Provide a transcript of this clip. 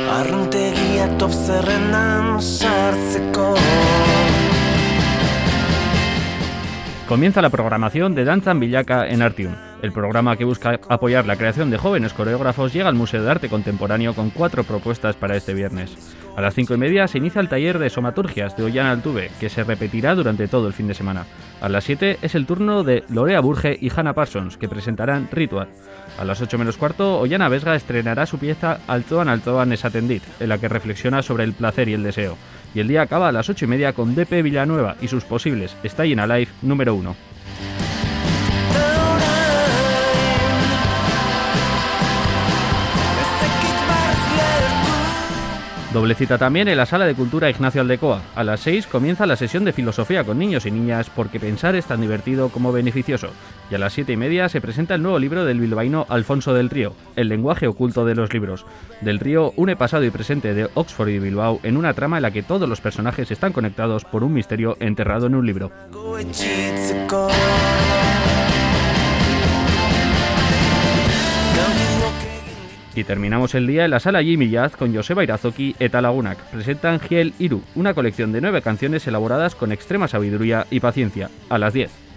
Arruntegia top zerrendan sartzeko. Comienza la programación de Dantzan Bilaka en Artium. El programa que busca apoyar la creación de jóvenes coreógrafos llega al Museo de Arte Contemporáneo con 4 propuestas para este viernes. A las 5:30 se inicia el taller de somaturgias de Ollana Altuve, que se repetirá durante todo el fin de semana. A las 7 es el turno de Lorea Burge y Hannah Parsons, que presentarán Ritual. A las 8 menos cuarto, Ollana Vesga estrenará su pieza Altoan Esatendit, en la que reflexiona sobre el placer y el deseo. Y el día acaba a las 8:30 con D.P. Villanueva y sus posibles Stayin' Alive número 1. Doble cita también en la Sala de Cultura Ignacio Aldecoa. A las 6 comienza la sesión de filosofía con niños y niñas porque pensar es tan divertido como beneficioso. Y a las 7:30 se presenta el nuevo libro del bilbaíno Alfonso del Río, El lenguaje oculto de los libros. Del Río une pasado y presente de Oxford y Bilbao en una trama en la que todos los personajes están conectados por un misterio enterrado en un libro. Y terminamos el día en la Sala Jimmy Jazz con Joseba Irazoki eta Lagunak. Presentan Giel Iru, una colección de 9 canciones elaboradas con extrema sabiduría y paciencia, a las 10.